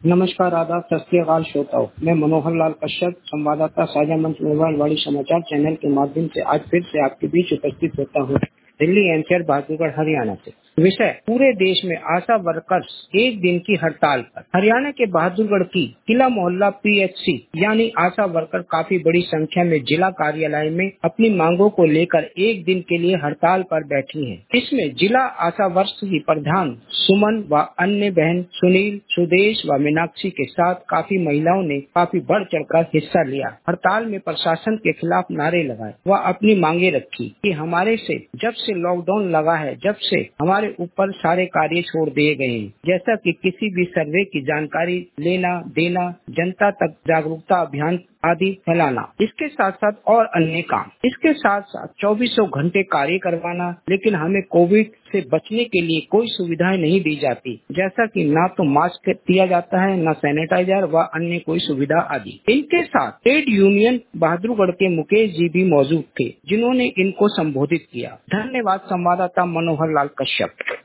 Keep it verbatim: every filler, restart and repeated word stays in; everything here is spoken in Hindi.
नमस्कार, आदाब, सत श्री अकाल श्रोताओं। मैं मनोहर लाल कश्यप, संवाददाता साझा मंच मोबाइल वाणी समाचार चैनल के माध्यम से आज फिर से आपके बीच उपस्थित होता हूँ, दिल्ली एनसीआर बहादुरगढ़ हरियाणा से। विषय, पूरे देश में आशा वर्कर्स एक दिन की हड़ताल पर। हरियाणा के बहादुरगढ़ की किला मोहल्ला पीएचसी यानी आशा वर्कर काफी बड़ी संख्या में जिला कार्यालय में अपनी मांगों को लेकर एक दिन के लिए हड़ताल पर बैठी हैं। इसमें जिला आशा वर्ष की प्रधान सुमन व अन्य बहन सुनील, सुदेश व मीनाक्षी के साथ काफी महिलाओं ने काफी बढ़ चढ़कर हिस्सा लिया। हड़ताल में प्रशासन के खिलाफ नारे लगाए व अपनी मांगे रखी कि हमारे से जब से लॉकडाउन लगा है, जब से हमारे ऊपर सारे कार्य छोड़ दिए गए हैं, जैसा कि किसी भी सर्वे की जानकारी लेना देना, जनता तक जागरूकता अभियान आदि फैलाना, इसके साथ साथ और अन्य काम, इसके साथ साथ चौबीसों घंटे कार्य करवाना। लेकिन हमें कोविड से बचने के लिए कोई सुविधाएं नहीं दी जाती, जैसा कि ना तो मास्क दिया जाता है, न सैनिटाइजर व अन्य कोई सुविधा आदि। इनके साथ ट्रेड यूनियन बहादुरगढ़ के मुकेश जी भी मौजूद थे, जिन्होंने इनको संबोधित किया। धन्यवाद। संवाददाता मनोहर लाल कश्यप।